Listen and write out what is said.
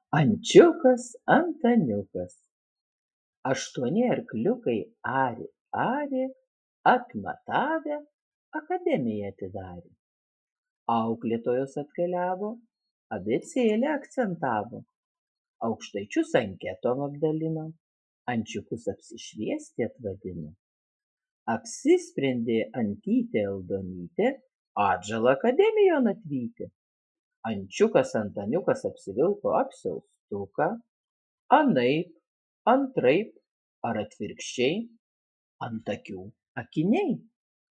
Ančiukas Antaniukas. Aštuoni arkliukai arė, arė, atmatavę akademiją atidarė. Auklėtojos atkeliavo, abėcėlę akcentavo, aukštaičius anketom apdalino, ančiukus apsišviesti atvadino. Apsisprendė Antytė Aldonytė atžalą akademijon atvyti. Ančiukas Antaniukas apsivilko apsiaustuką, anaip, antraip ar atvirkščiai, ant akių akiniai.